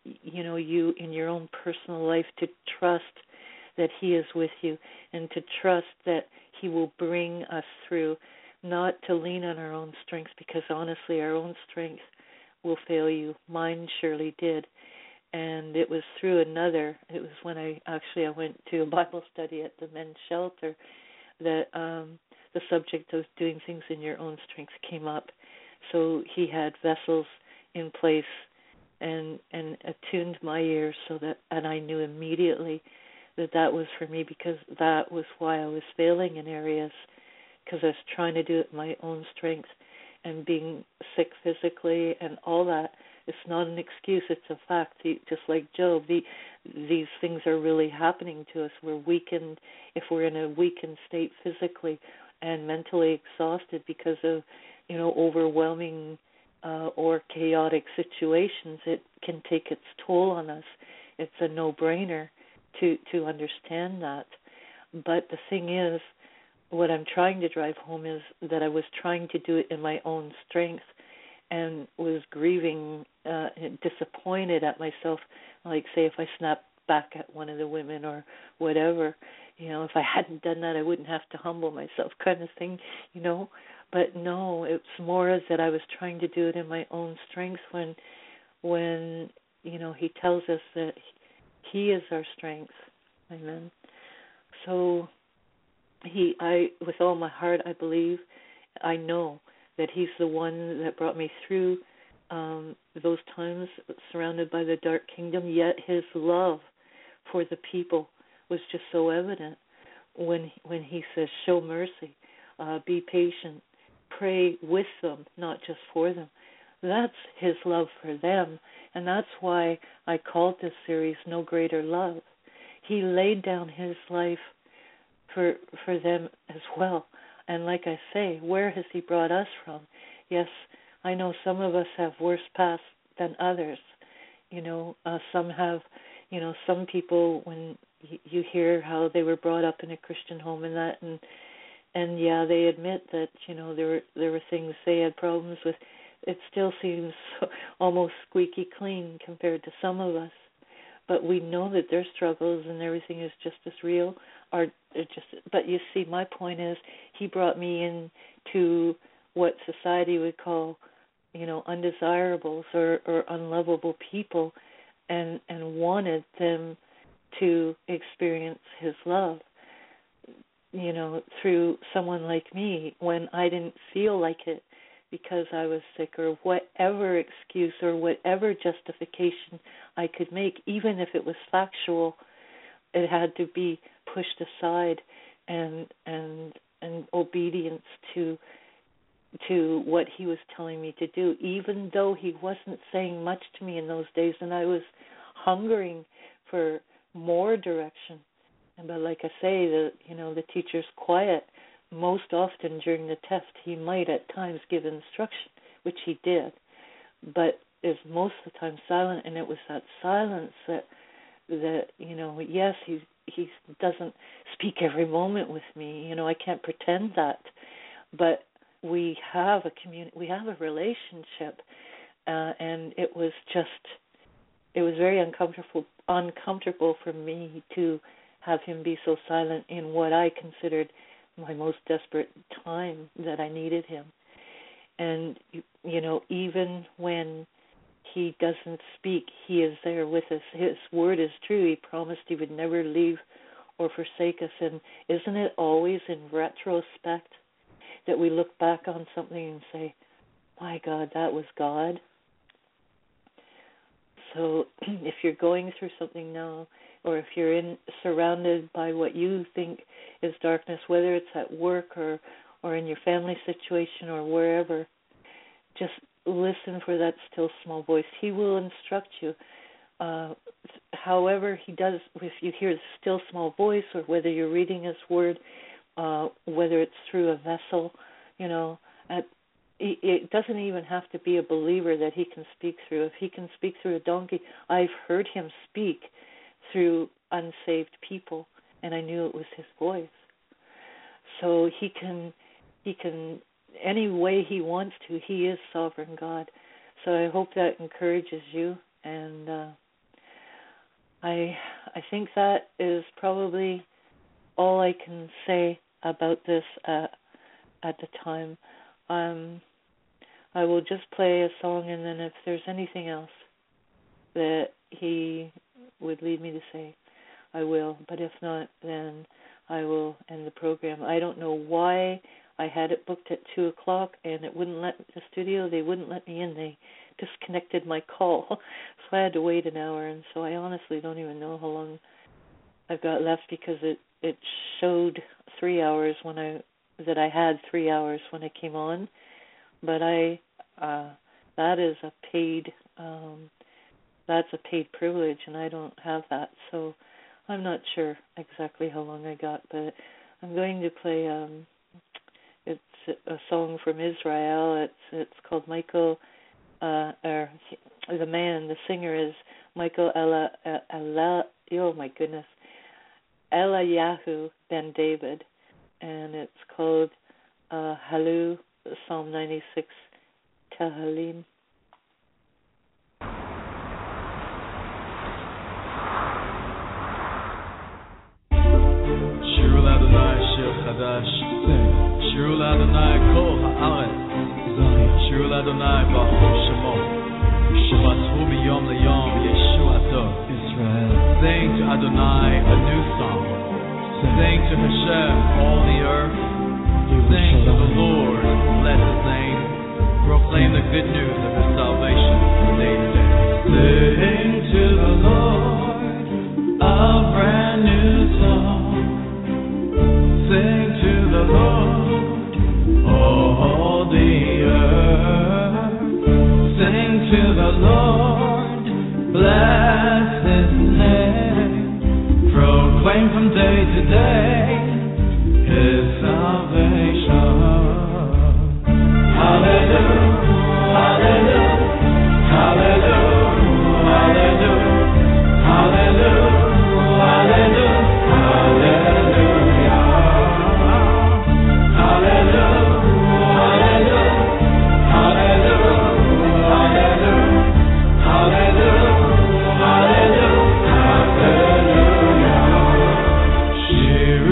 you in your own personal life, to trust that he is with you, and to trust that he will bring us through, not to lean on our own strength, because honestly, our own strength will fail you. Mine surely did. And it was through it was when I went to a Bible study at the men's shelter that the subject of doing things in your own strength came up. So he had vessels in place and attuned my ears and I knew immediately that was for me, because that was why I was failing in areas, because I was trying to do it in my own strength, and being sick physically and all that. It's not an excuse, it's a fact. Just like Job, these things are really happening to us. We're weakened, if we're in a weakened state physically and mentally exhausted because of, overwhelming or chaotic situations, it can take its toll on us. It's a no-brainer to understand that. But the thing is, what I'm trying to drive home is that I was trying to do it in my own strength, and was grieving and disappointed at myself. Like, say, if I snapped back at one of the women or whatever, if I hadn't done that, I wouldn't have to humble myself, kind of thing, But no, it's more that I was trying to do it in my own strength when he tells us that he is our strength. Amen. So with all my heart, I believe, I know that he's the one that brought me through those times surrounded by the dark kingdom, yet his love for the people was just so evident when he says, show mercy, be patient, pray with them, not just for them. That's his love for them, and that's why I called this series No Greater Love. He laid down his life for them as well. And like I say, where has he brought us from? Yes, I know some of us have worse pasts than others. Some have, some people, when you hear how they were brought up in a Christian home and that, and yeah, they admit that, there were things they had problems with. It still seems almost squeaky clean compared to some of us. But we know that their struggles and everything is just as real. But you see, my point is, he brought me into what society would call, undesirables or unlovable people, and wanted them to experience his love, through someone like me when I didn't feel like it because I was sick, or whatever excuse or whatever justification I could make, even if it was factual. It had to be pushed aside, and obedience to what he was telling me to do, even though he wasn't saying much to me in those days, and I was hungering for more direction. But like I say, the teacher's quiet. Most often during the test, he might at times give instruction, which he did, but is most of the time silent. And it was that silence that yes, he doesn't speak every moment with me. I can't pretend that, but we have we have a relationship, and it was very uncomfortable for me to have him be so silent in what I considered my most desperate time that I needed him. And, even when he doesn't speak, he is there with us. His word is true. He promised he would never leave or forsake us. And isn't it always in retrospect that we look back on something and say, my God, that was God? So if you're going through something now, or if you're surrounded by what you think is darkness, whether it's at work or in your family situation or wherever, just listen for that still small voice. He will instruct you. However he does, if you hear the still small voice, or whether you're reading his word, whether it's through a vessel, it doesn't even have to be a believer that he can speak through. If he can speak through a donkey, I've heard him speak through unsaved people, and I knew it was his voice. So he can any way he wants to. He is sovereign God. So I hope that encourages you, and I think that is probably all I can say about this at the time. I will just play a song, and then if there's anything else that he would lead me to say, I will. But if not, then I will end the program. I don't know why I had it booked at 2 o'clock, and it wouldn't let the studio. They wouldn't let me in. They disconnected my call, so I had to wait an hour. And so I honestly don't even know how long I've got left, because it showed 3 hours that I had 3 hours when I came on. But that is a paid that's a paid privilege, and I don't have that, so I'm not sure exactly how long I got. But I'm going to play it's a song from Israel. It's called Michael, or the singer is Michael Eliyahu Ben David, and it's called Halu, Psalm 96, Tehillim. Shirul Adonai Shir Chadash, Shirul Adonai Kol Haaretz, Shirul Adonai Baruch Shemo, Shabbathu Miyom Leyom Yeshuato. Sing to Adonai a new song. Sing to Hashem all the earth. Sing to the Lord, bless His name. Proclaim the good news of His salvation from day to day. Sing to the Lord a brand new song. Sing to the Lord, all the earth. Sing to the Lord, bless His name. Proclaim from day to day His salvation. Hallelujah, hallelujah, hallelujah, hallelujah, hallelujah, hallelujah.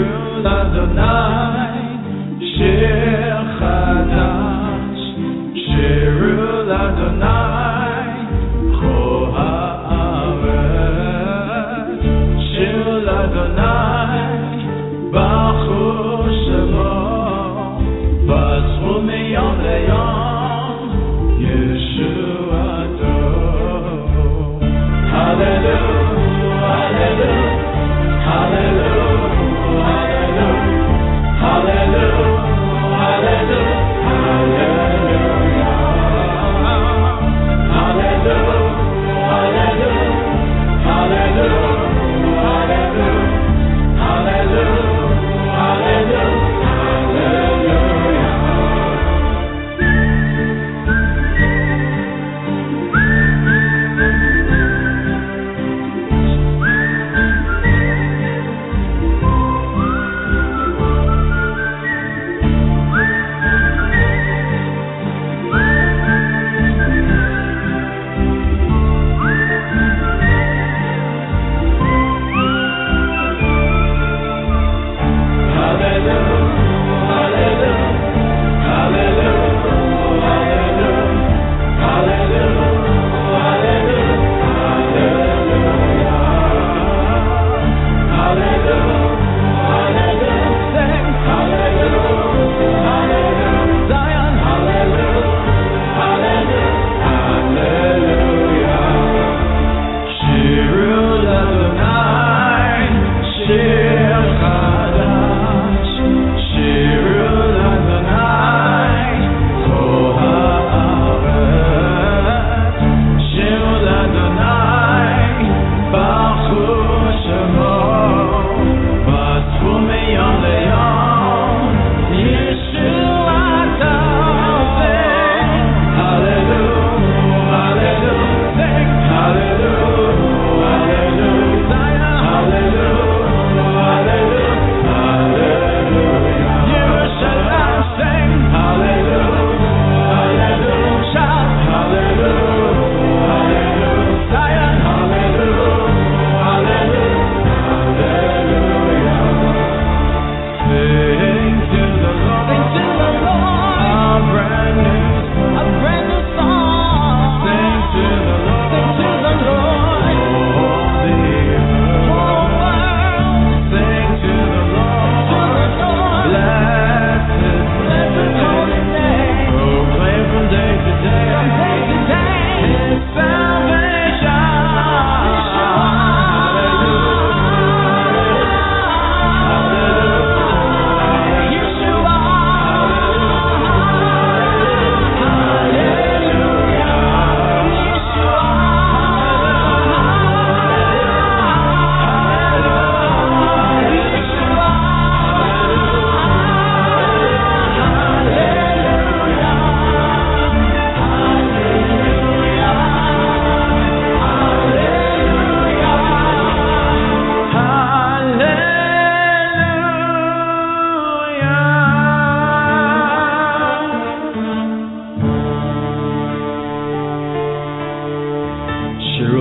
Adonai, Shir Chadash,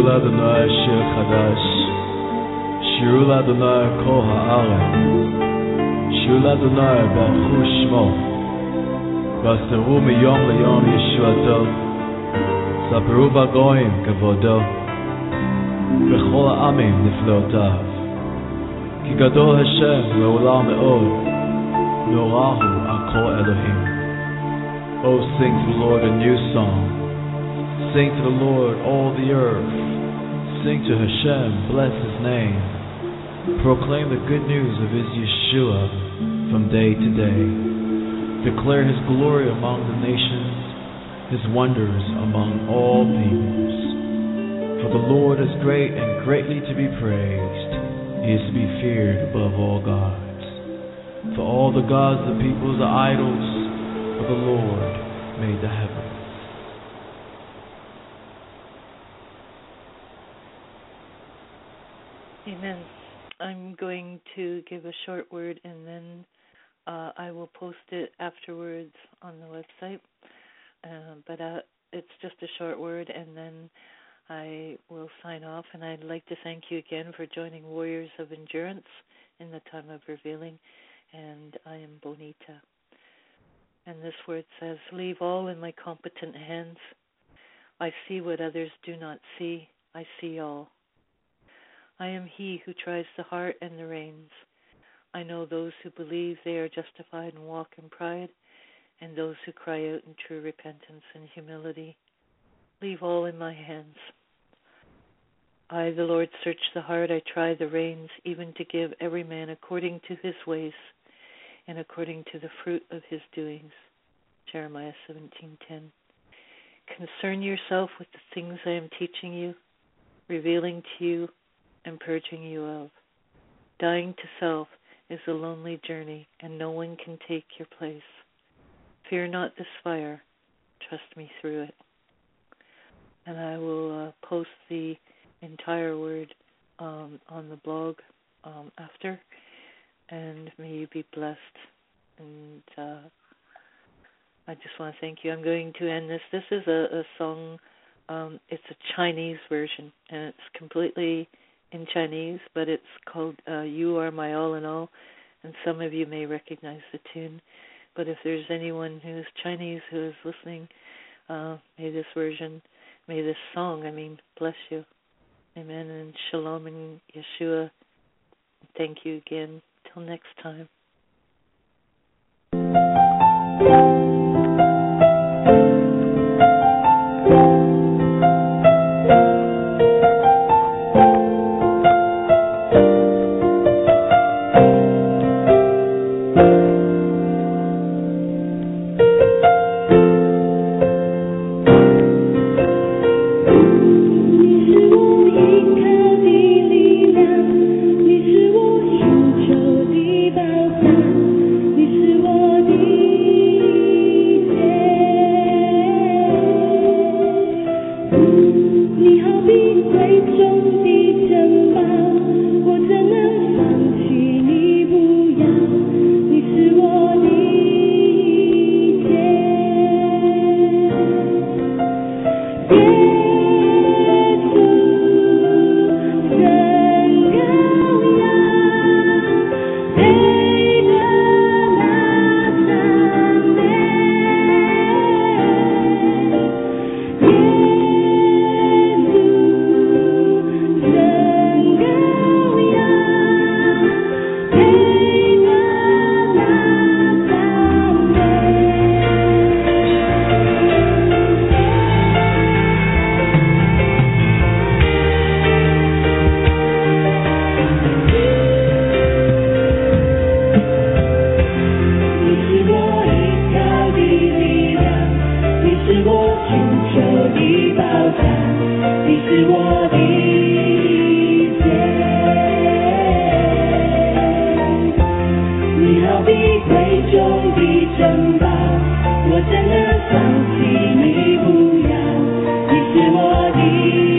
שירו לאדוני שיר חדש, שירו לאדוני כל הארץ, שירו לאדוני ברכו שמו, ואסרו מיום ליום ישועתו, ספרו בגויים כבודו, וכל העמים נפלאותיו. כי גדול השם לעולם מאוד, נורא הוא על כל אלוהים. Oh, sing to the Lord a new song. Sing to the Lord all the earth. Sing to Hashem, bless His name. Proclaim the good news of His Yeshua from day to day. Declare His glory among the nations, His wonders among all peoples. For the Lord is great and greatly to be praised. He is to be feared above all gods. For all the gods of the peoples are idols, but the Lord made the heavens. Amen. I'm going to give a short word and then I will post it afterwards on the website. But it's just a short word and then I will sign off. And I'd like to thank you again for joining Warriors of Endurance in the time of revealing. And I am Bonita. And this word says, leave all in my competent hands. I see what others do not see. I see all. I am he who tries the heart and the reins. I know those who believe they are justified and walk in pride, and those who cry out in true repentance and humility. Leave all in my hands. I, the Lord, search the heart. I try the reins, even to give every man according to his ways and according to the fruit of his doings. Jeremiah 17:10. Concern yourself with the things I am teaching you, revealing to you, and purging you of. Dying to self is a lonely journey, and no one can take your place. Fear not this fire. Trust me through it. And I will post the entire word on the blog after. And may you be blessed. And I just want to thank you. I'm going to end this. This is a song. It's a Chinese version, and it's completely in Chinese, but it's called You Are My All in All, and some of you may recognize the tune. But if there's anyone who's Chinese who is listening, may this version, may this song, bless you. Amen, and shalom in Yeshua. Thank you again. Till next time.我真的放弃你不要，你是我的